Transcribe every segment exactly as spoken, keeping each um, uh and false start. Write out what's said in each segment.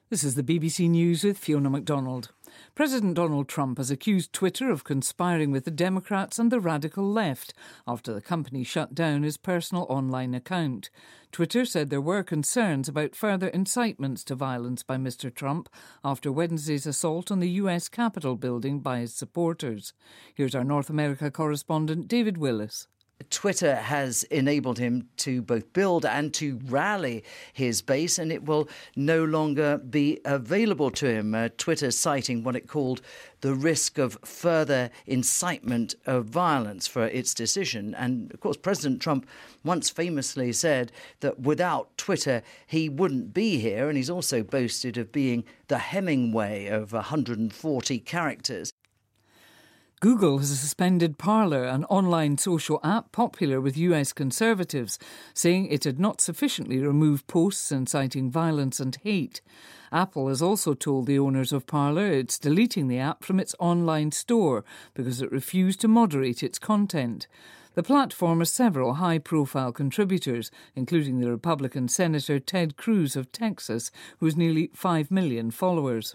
This is the B B C News with Fiona MacDonald. President Donald Trump has accused Twitter of conspiring with the Democrats and the radical left after the company shut down his personal online account. Twitter said there were concerns about further incitements to violence by Mister Trump after Wednesday's assault on the U S Capitol building by his supporters. Here's our North America correspondent David Willis. Twitter has enabled him to both build and to rally his base, and it will no longer be available to him. Uh, Twitter citing what it called the risk of further incitement of violence for its decision. And, of course, President Trump once famously said that without Twitter, he wouldn't be here. And he's also boasted of being the Hemingway of one hundred forty characters. Google has suspended Parler, an online social app popular with U S conservatives, saying it had not sufficiently removed posts inciting violence and hate. Apple has also told the owners of Parler it's deleting the app from its online store because it refused to moderate its content. The platform has several high-profile contributors, including the Republican Senator Ted Cruz of Texas, who has nearly five million followers.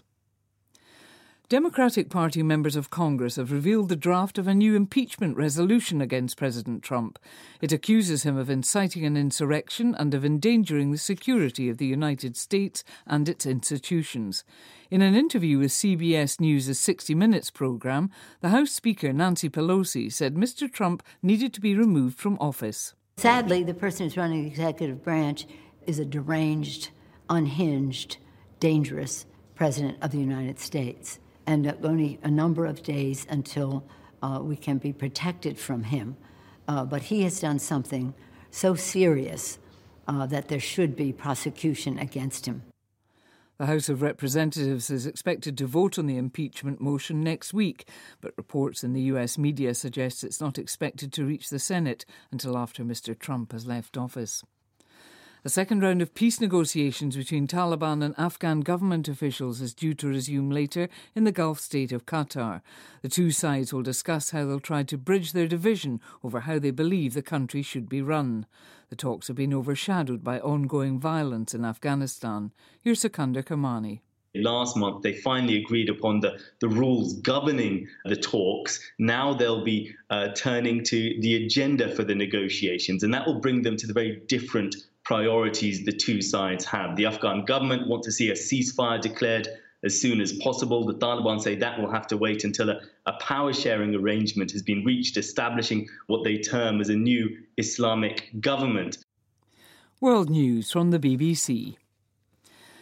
Democratic Party members of Congress have revealed the draft of a new impeachment resolution against President Trump. It accuses him of inciting an insurrection and of endangering the security of the United States and its institutions. In an interview with C B S News' sixty minutes programme, the House Speaker Nancy Pelosi said Mister Trump needed to be removed from office. Sadly, the person who's running the executive branch is a deranged, unhinged, dangerous president of the United States. And only a number of days until uh, we can be protected from him. Uh, but he has done something so serious uh, that there should be prosecution against him. The House of Representatives is expected to vote on the impeachment motion next week, but reports in the U S media suggest it's not expected to reach the Senate until after Mister Trump has left office. A second round of peace negotiations between Taliban and Afghan government officials is due to resume later in the Gulf state of Qatar. The two sides will discuss how they'll try to bridge their division over how they believe the country should be run. The talks have been overshadowed by ongoing violence in Afghanistan. Here's Sikander Kamani. Last month, they finally agreed upon the, the rules governing the talks. Now they'll be uh, turning to the agenda for the negotiations, and that will bring them to the very different priorities the two sides have. The Afghan government want to see a ceasefire declared as soon as possible. The Taliban say that will have to wait until a, a power-sharing arrangement has been reached, establishing what they term as a new Islamic government. World News from the B B C.